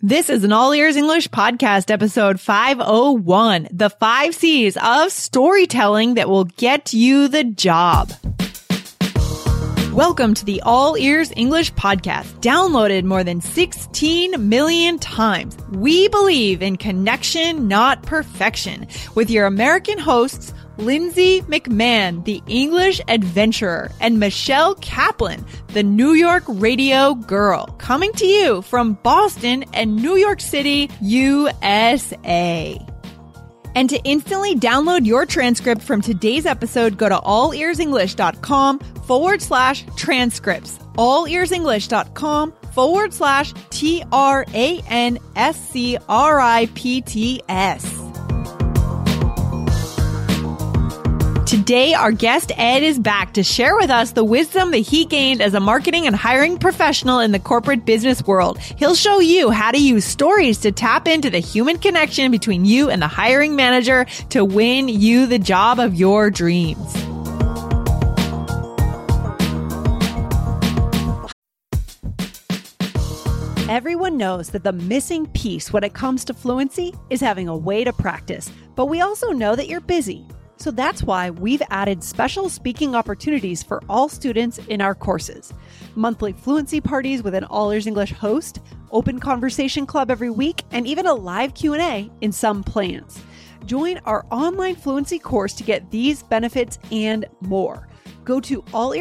This is an All Ears English podcast, episode 501, the 5 C's of storytelling that will get you the job. Welcome to the All Ears English podcast, downloaded more than 16 million times. We believe in connection, not perfection, with your American hosts, Lindsay McMahon, the English adventurer, and Michelle Kaplan, the New York radio girl, coming to you from Boston and New York City, USA. And to instantly download your transcript from today's episode, go to allearsenglish.com/transcripts. allearsenglish.com/transcripts. Today, our guest Ed is back to share with us the wisdom that he gained as a marketing and hiring professional in the corporate business world. He'll show you how to use stories to tap into the human connection between you and the hiring manager to win you the job of your dreams. Everyone knows that the missing piece when it comes to fluency is having a way to practice, but we also know that you're busy. So that's why we've added special speaking opportunities for all students in our courses. Monthly fluency parties with an All Ears English host, open conversation club every week, and even a live Q&A in some plans. Join our online fluency course to get these benefits and more. Go to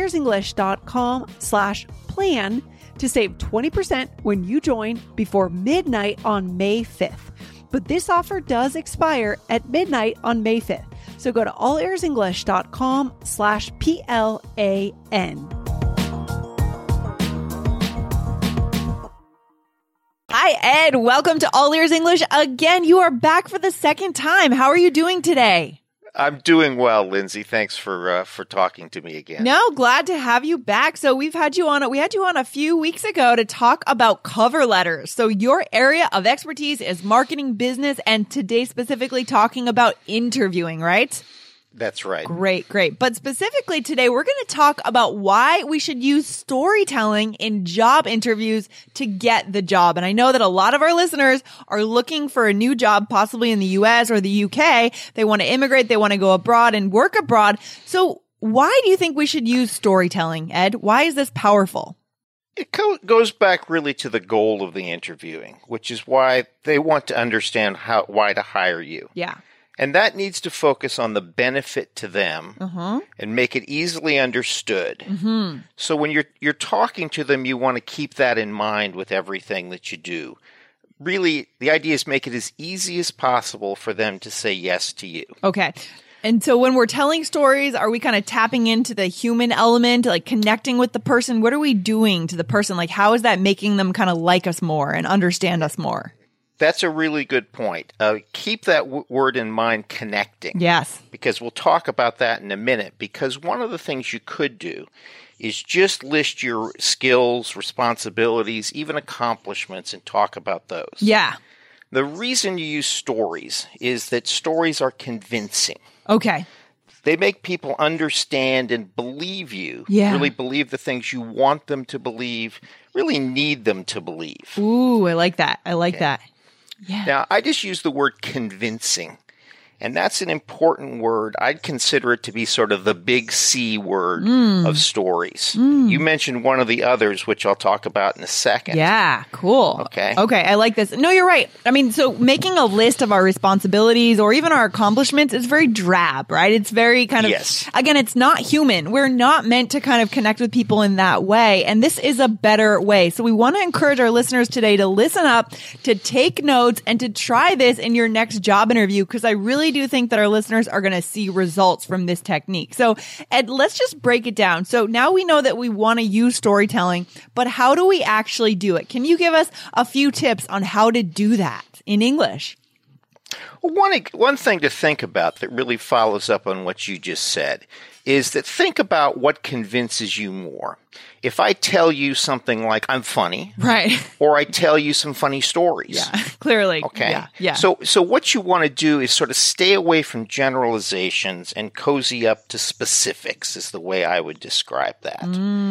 allearsenglish.com/plan to save 20% when you join before midnight on May 5th. But this offer does expire at midnight on May 5th. So go to allearsenglish.com/PLAN. Hi, Ed. Welcome to All Ears English again. You are back for the second time. How are you doing today? I'm doing well, Lindsay. Thanks for talking to me again. No, glad to have you back. So we had you on a few weeks ago to talk about cover letters. So your area of expertise is marketing, business, and today specifically talking about interviewing, right? That's right. Great. But specifically today, we're going to talk about why we should use storytelling in job interviews to get the job. And I know that a lot of our listeners are looking for a new job, possibly in the US or the UK. They want to immigrate. They want to go abroad and work abroad. So why do you think we should use storytelling, Ed? Why is this powerful? It goes back really to the goal of the interviewing, which is why they want to understand why to hire you. Yeah. And that needs to focus on the benefit to them and make it easily understood. So when you're talking to them, you want to keep that in mind with everything that you do. Really, the idea is make it as easy as possible for them to say yes to you. Okay. And so when we're telling stories, are we kind of tapping into the human element, like connecting with the person? What are we doing to the person? Like, how is that making them kind of like us more and understand us more? That's a really good point. Keep that word in mind, connecting. Yes. Because we'll talk about that in a minute. Because one of the things you could do is just list your skills, responsibilities, even accomplishments, and talk about those. Yeah. The reason you use stories is that stories are convincing. Okay. They make people understand and believe you. Yeah. Really believe the things you want them to believe, really need them to believe. Ooh, I like that. I like that. Yeah. Now, I just use the word convincing, and that's an important word. I'd consider it to be sort of the big C word of stories. You mentioned one of the others, which I'll talk about in a second. Yeah, cool. Okay, I like this. No, you're right. I mean, so making a list of our responsibilities or even our accomplishments is very drab, right? It's very kind of, again, it's not human. We're not meant to kind of connect with people in that way, and this is a better way. So we want to encourage our listeners today to listen up, to take notes, and to try this in your next job interview, because I really do think that our listeners are going to see results from this technique. So, Ed, let's just break it down. So now we know that we want to use storytelling, but how do we actually do it? Can you give us a few tips on how to do that in English? Well, one thing to think about that really follows up on what you just said is that think about what convinces you more. If I tell you something like I'm funny, right, or I tell you some funny stories, yeah, clearly, okay, yeah. So what you want to do is sort of stay away from generalizations and cozy up to specifics. Is the way I would describe that.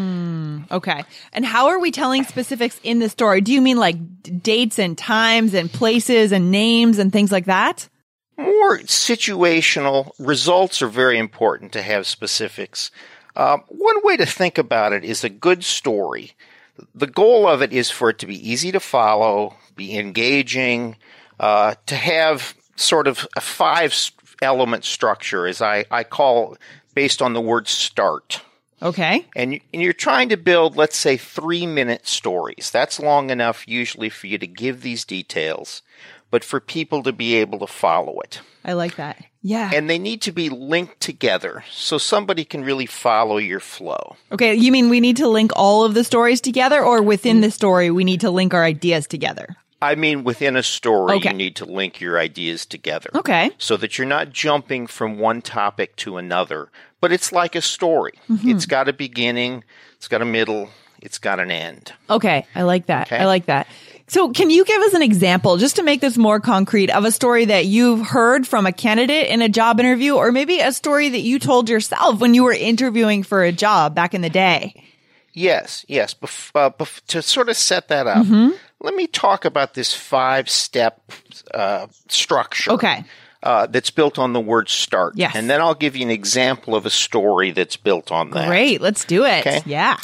Okay, and how are we telling specifics in the story? Do you mean like dates and times and places and names and things like that? More situational. Results are very important to have specifics. One way to think about it is a good story. The goal of it is for it to be easy to follow, be engaging, to have sort of a 5-element structure, as I call, based on the word start. Okay. And you're trying to build, let's say, 3-minute stories. That's long enough usually for you to give these details, but for people to be able to follow it. I like that. Yeah. And they need to be linked together so somebody can really follow your flow. Okay, you mean we need to link all of the stories together, or within the story we need to link our ideas together? I mean, within a story, Okay. you need to link your ideas together. Okay. So that you're not jumping from one topic to another, but it's like a story. It's got a beginning, it's got a middle, it's got an end. Okay, I like that. Okay. I like that. So can you give us an example, just to make this more concrete, of a story that you've heard from a candidate in a job interview, or maybe a story that you told yourself when you were interviewing for a job back in the day? Yes. To sort of set that up, let me talk about this 5-step structure. Okay. That's built on the word start. Yes. And then I'll give you an example of a story that's built on that. Great. Let's do it. Okay. Yeah.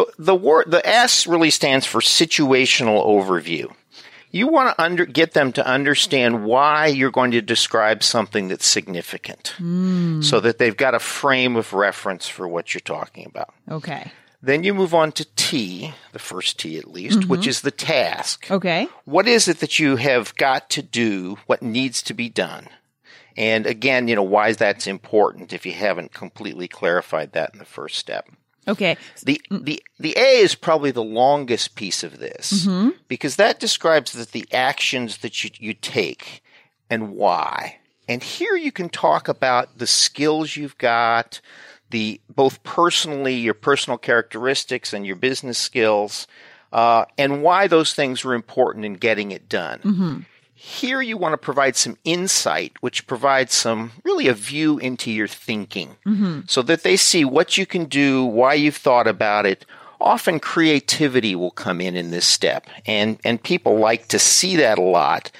The S really stands for situational overview. You want to get them to understand why you're going to describe something that's significant, so that they've got a frame of reference for what you're talking about. Okay. Then you move on to T, the first T at least, which is the task. Okay. What is it that you have got to do, what needs to be done? And again, why that's important if you haven't completely clarified that in the first step. Okay. The A is probably the longest piece of this, because that describes the actions that you take and why. And here you can talk about the skills you've got, both personally, your personal characteristics and your business skills, and why those things are important in getting it done. Here you want to provide some insight, which provides really a view into your thinking, so that they see what you can do, why you've thought about it. Often creativity will come in this step, and people like to see that a lot.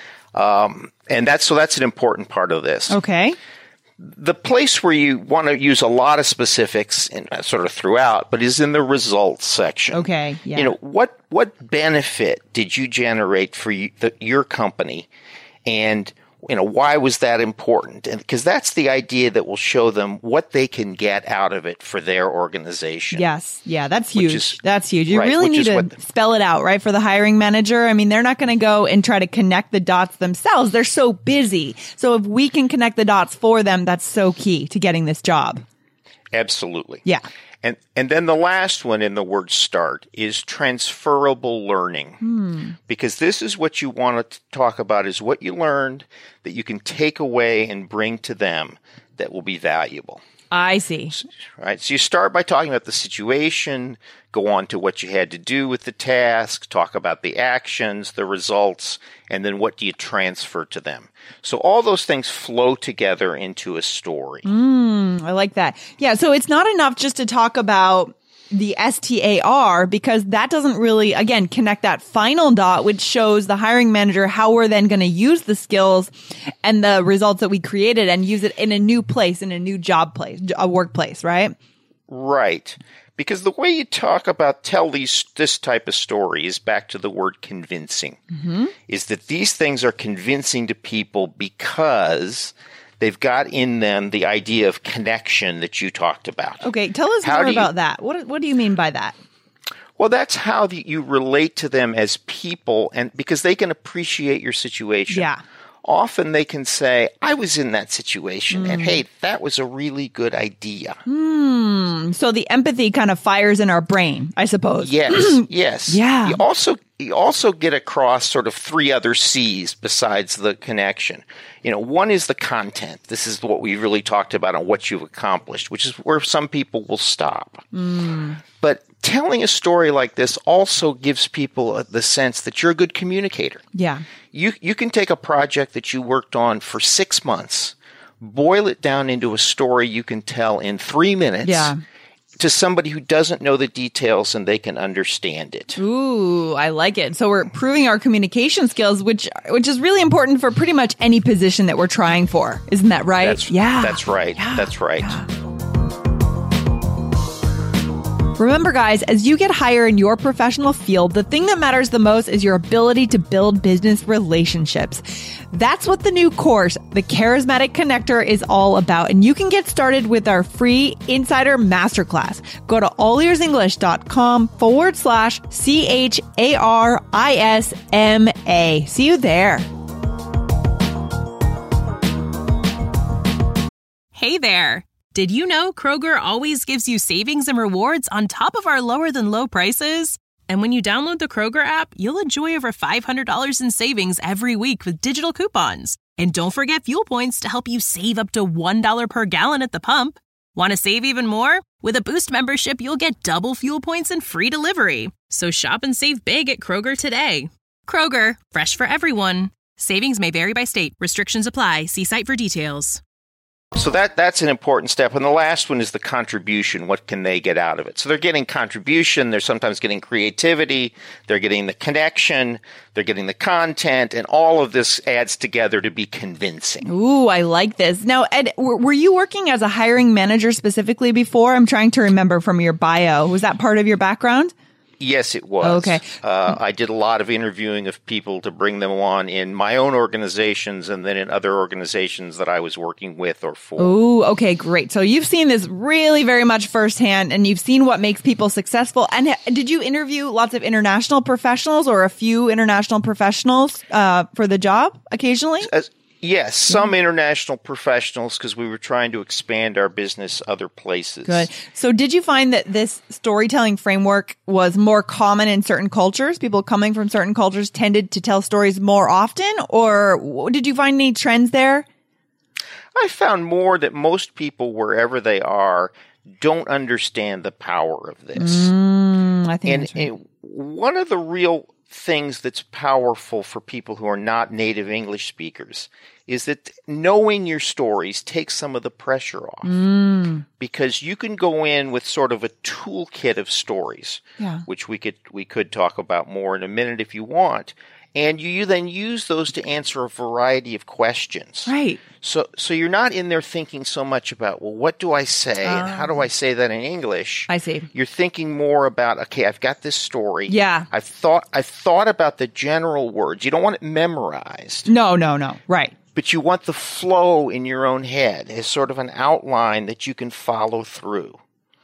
And that's an important part of this. Okay. The place where you want to use a lot of specifics and sort of throughout, but is in the results section. Okay. Yeah. What benefit did you generate for your company, and why was that important? And because that's the idea that will show them what they can get out of it for their organization. Yes. Yeah, that's huge. That's huge. You really need to spell it out, right, for the hiring manager. I mean, they're not going to go and try to connect the dots themselves. They're so busy. So if we can connect the dots for them, that's so key to getting this job. Absolutely. Yeah. And then the last one in the word start is transferable learning. Because this is what you want to talk about, is what you learned that you can take away and bring to them that will be valuable. I see. Right. So you start by talking about the situation, go on to what you had to do with the task, talk about the actions, the results, and then what do you transfer to them. So all those things flow together into a story. I like that. Yeah. So it's not enough just to talk about the STAR, because that doesn't really, again, connect that final dot, which shows the hiring manager how we're then going to use the skills and the results that we created and use it in a new place, in a new job place, a workplace, right? Right. Because the way you tell this type of story is back to the word convincing, is that these things are convincing to people because they've got in them the idea of connection that you talked about. Okay, tell us more about that. What do you mean by that? Well, that's how you relate to them as people, and because they can appreciate your situation. Yeah. Often they can say, I was in that situation, and hey, that was a really good idea. So the empathy kind of fires in our brain, I suppose. Yes, yes. Yeah. You also you also get across sort of three other C's besides the connection. One is the content. This is what we really talked about on what you've accomplished, which is where some people will stop. But telling a story like this also gives people the sense that you're a good communicator. Yeah. You can take a project that you worked on for 6 months, boil it down into a story you can tell in 3 minutes to somebody who doesn't know the details, and they can understand it. Ooh, I like it. So we're improving our communication skills, which is really important for pretty much any position that we're trying for. Isn't that right? That's right. Yeah. That's right. Yeah. Remember, guys, as you get higher in your professional field, the thing that matters the most is your ability to build business relationships. That's what the new course, The Charismatic Connector, is all about. And you can get started with our free Insider Masterclass. Go to allearsenglish.com/CHARISMA. See you there. Hey there. Did you know Kroger always gives you savings and rewards on top of our lower than low prices? And when you download the Kroger app, you'll enjoy over $500 in savings every week with digital coupons. And don't forget fuel points to help you save up to $1 per gallon at the pump. Want to save even more? With a Boost membership, you'll get double fuel points and free delivery. So shop and save big at Kroger today. Kroger, fresh for everyone. Savings may vary by state. Restrictions apply. See site for details. So that's an important step. And the last one is the contribution. What can they get out of it? So they're getting contribution. They're sometimes getting creativity. They're getting the connection. They're getting the content. And all of this adds together to be convincing. Ooh, I like this. Now, Ed, were you working as a hiring manager specifically before? I'm trying to remember from your bio. Was that part of your background? Yes, it was. Okay. I did a lot of interviewing of people to bring them on in my own organizations and then in other organizations that I was working with or for. Oh, okay, great. So you've seen this really very much firsthand, and you've seen what makes people successful. And did you interview lots of international professionals or a few international professionals for the job occasionally? Yes, some international professionals, because we were trying to expand our business other places. Good. So did you find that this storytelling framework was more common in certain cultures? People coming from certain cultures tended to tell stories more often, or did you find any trends there? I found more that most people, wherever they are, don't understand the power of this. I think that's right. One of the real things that's powerful for people who are not native English speakers is that knowing your stories takes some of the pressure off. Because you can go in with sort of a toolkit of stories, which we could talk about more in a minute if you want. And you then use those to answer a variety of questions. Right. So you're not in there thinking so much about, well, what do I say and how do I say that in English? I see. You're thinking more about, okay, I've got this story. Yeah. I've thought about the general words. You don't want it memorized. No. Right. But you want the flow in your own head as sort of an outline that you can follow through.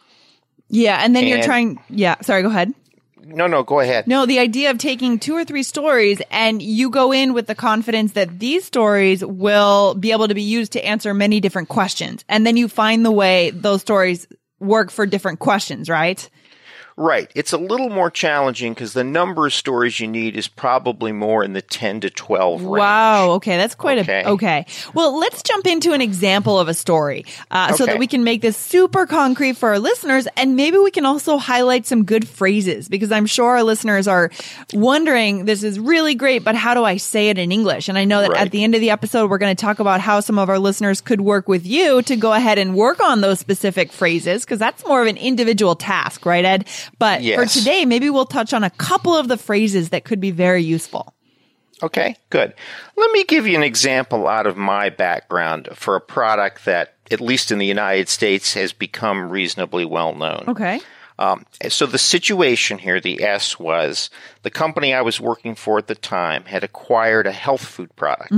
Yeah, and then you're trying. Yeah, sorry, go ahead. No, go ahead. No, the idea of taking 2 or 3 stories and you go in with the confidence that these stories will be able to be used to answer many different questions. And then you find the way those stories work for different questions, right? Right. It's a little more challenging because the number of stories you need is probably more in the 10 to 12 range. Wow. Okay. That's quite okay. Well, let's jump into an example of a story so that we can make this super concrete for our listeners. And maybe we can also highlight some good phrases because I'm sure our listeners are wondering, this is really great, but how do I say it in English? And I know that at the end of the episode, we're going to talk about how some of our listeners could work with you to go ahead and work on those specific phrases because that's more of an individual task, right, Ed? But for today, maybe we'll touch on a couple of the phrases that could be very useful. Okay, good. Let me give you an example out of my background for a product that, at least in the United States, has become reasonably well known. Okay. So the situation here, the S, was the company I was working for at the time had acquired a health food product.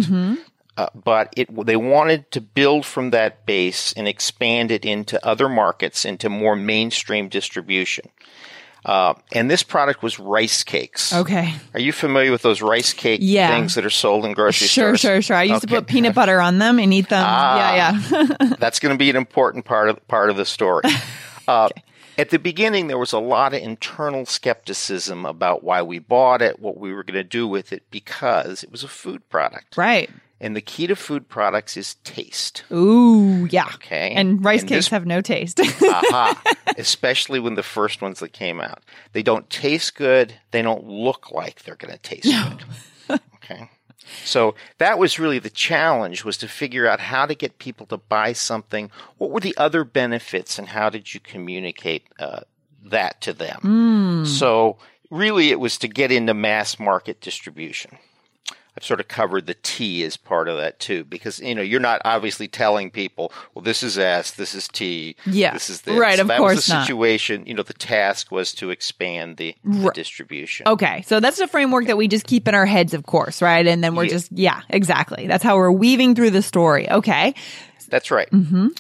But they wanted to build from that base and expand it into other markets, into more mainstream distribution. And this product was rice cakes. Okay. Are you familiar with those rice cake things that are sold in grocery stores? Sure. I used to put peanut butter on them and eat them. Yeah. That's going to be an important part of the story. At the beginning, there was a lot of internal skepticism about why we bought it, what we were going to do with it, because it was a food product. Right. And the key to food products is taste. Ooh, yeah. Okay. And rice cakes have no taste. Aha. Especially when the first ones that came out. They don't taste good. They don't look like they're going to taste good. Okay. So that was really the challenge, was to figure out how to get people to buy something. What were the other benefits, and how did you communicate that to them? So really it was to get into mass market distribution. I've sort of covered the T as part of that too, because, you're not obviously telling people, well, this is S, this is T, this is this. Right, so of that course was the situation. The task was to expand the distribution. Okay, so that's the framework that we just keep in our heads, of course, right? And then we're exactly. That's how we're weaving through the story. Okay. That's right.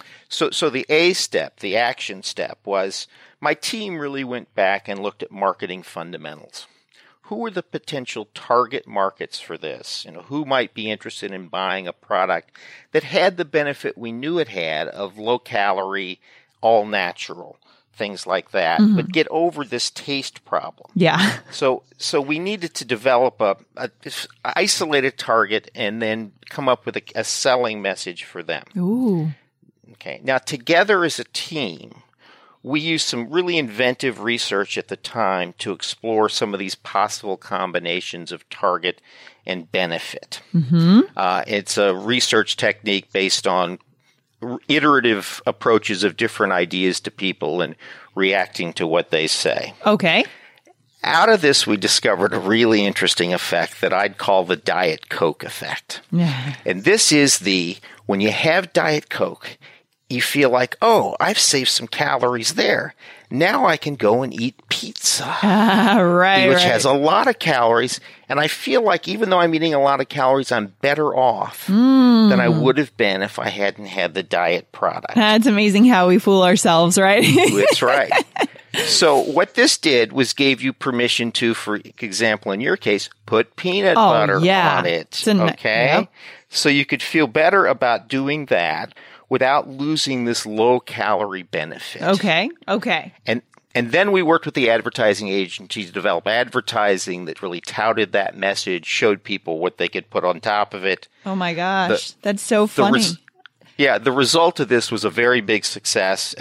So the A step, the action step, was my team really went back and looked at marketing fundamentals. Who were the potential target markets for this? Who might be interested in buying a product that had the benefit we knew it had of low calorie, all natural, things like that, but get over this taste problem. Yeah. So we needed to develop a isolated target and then come up with a selling message for them. Ooh. Okay. Now, together as a team, we used some really inventive research at the time to explore some of these possible combinations of target and benefit. It's a research technique based on iterative approaches of different ideas to people and reacting to what they say. Okay. Out of this, we discovered a really interesting effect that I'd call the Diet Coke effect. Yeah. And this is when you have Diet Coke, you feel like, oh, I've saved some calories there. Now I can go and eat pizza, which has a lot of calories. And I feel like even though I'm eating a lot of calories, I'm better off than I would have been if I hadn't had the diet product. That's amazing how we fool ourselves, right? That's right. So what this did was gave you permission to, for example, in your case, put peanut butter on it. Okay? So you could feel better about doing that without losing this low-calorie benefit. Okay. And then we worked with the advertising agency to develop advertising that really touted that message, showed people what they could put on top of it. Oh, my gosh. That's so funny. The result of this was a very big success.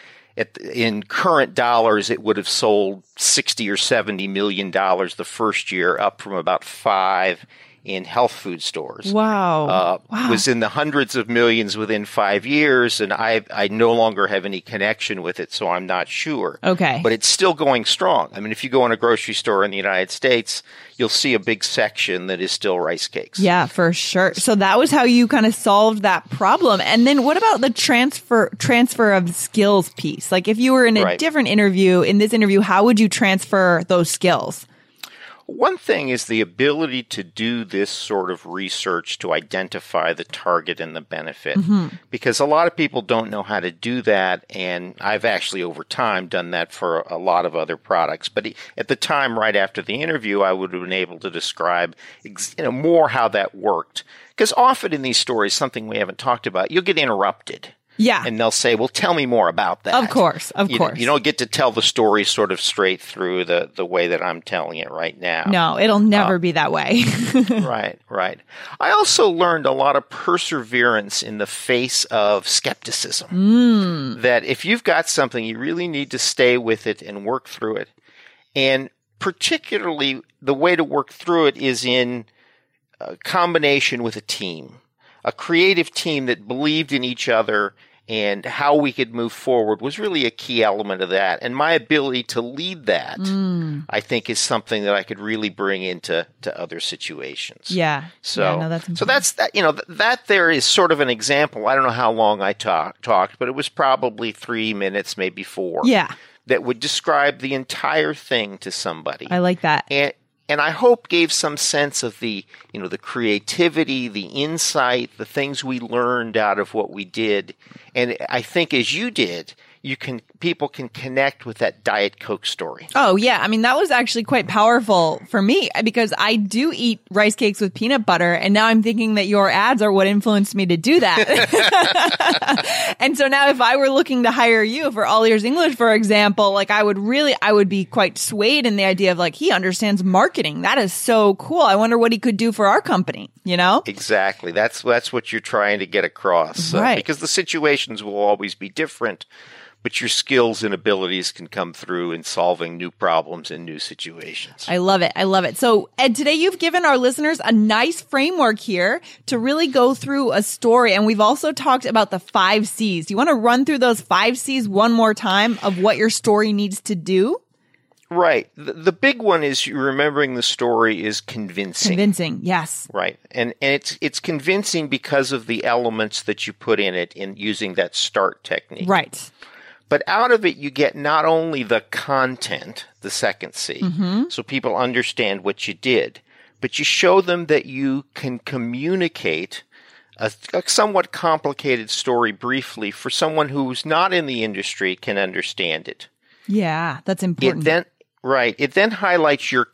In current dollars, it would have sold $60 or $70 million the first year, up from about $5 in health food stores. Wow. Was in the hundreds of millions within 5 years, and I no longer have any connection with it, so I'm not sure. Okay. But it's still going strong. I mean, if you go in a grocery store in the United States, you'll see a big section that is still rice cakes. Yeah, for sure. So that was how you kind of solved that problem. And then what about the transfer of skills piece? Like if you were in a different interview, in this interview, how would you transfer those skills? One thing is the ability to do this sort of research to identify the target and the benefit, because a lot of people don't know how to do that, and I've actually over time done that for a lot of other products. But at the time, right after the interview, I would have been able to describe more how that worked, because often in these stories, something we haven't talked about, you'll get interrupted. Yeah. And they'll say, well, tell me more about that. Of course. You don't get to tell the story sort of straight through the way that I'm telling it right now. No, it'll never be that way. Right. I also learned a lot of perseverance in the face of skepticism. That if you've got something, you really need to stay with it and work through it. And particularly, the way to work through it is in combination with a team. A creative team that believed in each other and how we could move forward was really a key element of that. And my ability to lead that, I think, is something that I could really bring into other situations. Yeah. So that's important. So that's that. That there is sort of an example. I don't know how long I talked, but it was probably 3 minutes, maybe 4. Yeah. That would describe the entire thing to somebody. I like that. And I hope gave some sense of the creativity, the insight, the things we learned out of what we did. And I think as you did, people can connect with that Diet Coke story. Oh, yeah. I mean, that was actually quite powerful for me because I do eat rice cakes with peanut butter. And now I'm thinking that your ads are what influenced me to do that. And so now if I were looking to hire you for All Ears English, for example, like I would be quite swayed in the idea of like, he understands marketing. That is so cool. I wonder what he could do for our company, you know? Exactly. That's what you're trying to get across. Right. Because the situations will always be different. But your skills and abilities can come through in solving new problems in new situations. I love it. I love it. So, Ed, today you've given our listeners a nice framework here to really go through a story. And we've also talked about the 5 C's. Do you want to run through those 5 C's one more time of what your story needs to do? Right. The big one is remembering the story is convincing. Convincing, yes. Right. And it's convincing because of the elements that you put in it in using that START technique. Right. But out of it, you get not only the content, the second C, so people understand what you did, but you show them that you can communicate a somewhat complicated story briefly for someone who's not in the industry can understand it. Yeah, that's important. It then highlights your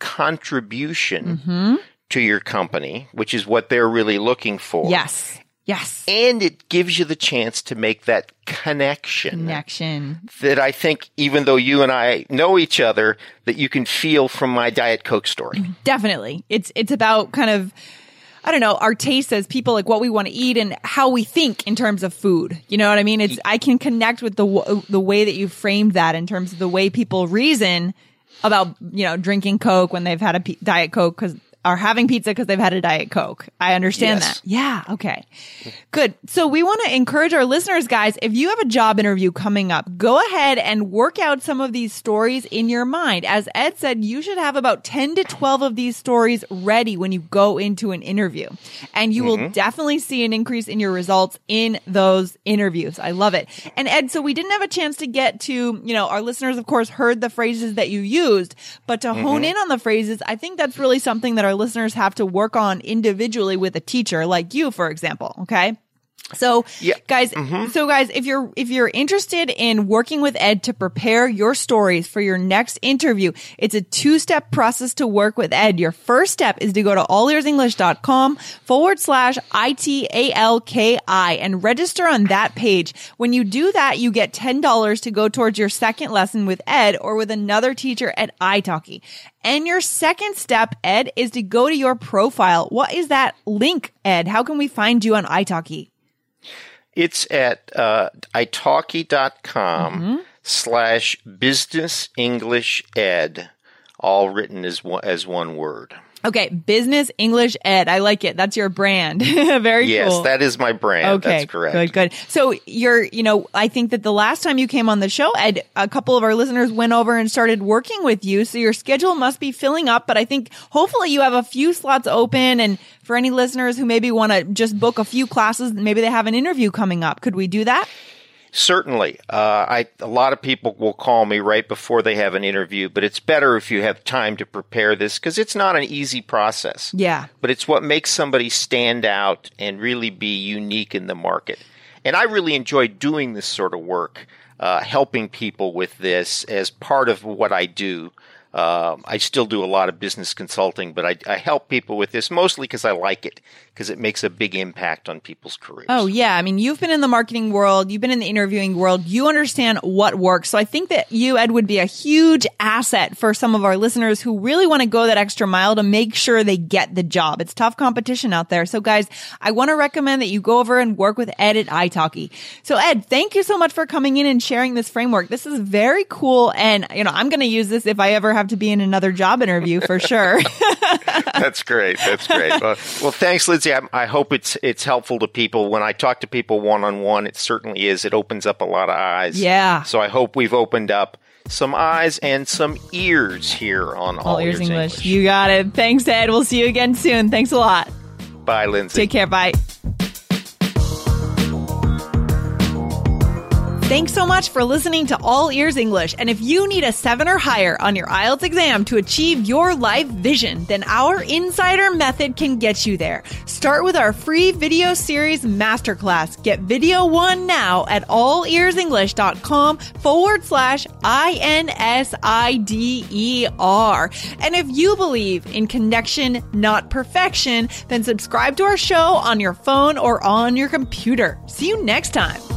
contribution to your company, which is what they're really looking for. Yes. Yes. And it gives you the chance to make that connection. That I think, even though you and I know each other, that you can feel from my Diet Coke story. Definitely. It's about kind of, I don't know, our taste as people, like what we want to eat and how we think in terms of food. You know what I mean? I can connect with the way that you framed that in terms of the way people reason about, you know, drinking Coke when they've had a Diet Coke are having pizza because they've had a Diet Coke. I understand that. Yeah. Okay. Good. So we want to encourage our listeners, guys, if you have a job interview coming up, go ahead and work out some of these stories in your mind. As Ed said, you should have about 10 to 12 of these stories ready when you go into an interview. And you will definitely see an increase in your results in those interviews. I love it. And Ed, so we didn't have a chance to get to, you know, our listeners, of course, heard the phrases that you used, but to hone in on the phrases, I think that's really something that our listeners have to work on individually with a teacher like you, for example. Okay. So guys, if you're interested in working with Ed to prepare your stories for your next interview, it's a 2-step process to work with Ed. Your first step is to go to allearsenglish.com/ITALKI and register on that page. When you do that, you get $10 to go towards your second lesson with Ed or with another teacher at italki. And your second step, Ed, is to go to your profile. What is that link, Ed? How can we find you on italki? It's at italki.com/business English ed, all written as one word. Okay, Business English Ed. I like it. That's your brand. Very cool. Yes, that is my brand. Okay, that's correct. Good. So I think that the last time you came on the show, Ed, a couple of our listeners went over and started working with you. So your schedule must be filling up, but I think hopefully you have a few slots open. And for any listeners who maybe want to just book a few classes, maybe they have an interview coming up. Could we do that? Certainly. A lot of people will call me right before they have an interview, but it's better if you have time to prepare this because it's not an easy process. Yeah. But it's what makes somebody stand out and really be unique in the market. And I really enjoy doing this sort of work, helping people with this as part of what I do. I still do a lot of business consulting, but I help people with this mostly because I like it, because it makes a big impact on people's careers. Oh, yeah. I mean, you've been in the marketing world. You've been in the interviewing world. You understand what works. So I think that you, Ed, would be a huge asset for some of our listeners who really want to go that extra mile to make sure they get the job. It's tough competition out there. So guys, I want to recommend that you go over and work with Ed at italki. So Ed, thank you so much for coming in and sharing this framework. This is very cool. And, I'm going to use this if I ever have to be in another job interview for sure. That's great. That's great. Well, thanks, Lindsay. I hope it's helpful to people. When I talk to people one-on-one, it certainly is. It opens up a lot of eyes. Yeah. So I hope we've opened up some eyes and some ears here on All Ears English. You got it. Thanks, Ed. We'll see you again soon. Thanks a lot. Bye, Lindsay. Take care. Bye. Thanks so much for listening to All Ears English. And if you need a 7 or higher on your IELTS exam to achieve your life vision, then our Insider Method can get you there. Start with our free video series masterclass. Get video 1 now at allearsenglish.com/INSIDER. And if you believe in connection, not perfection, then subscribe to our show on your phone or on your computer. See you next time.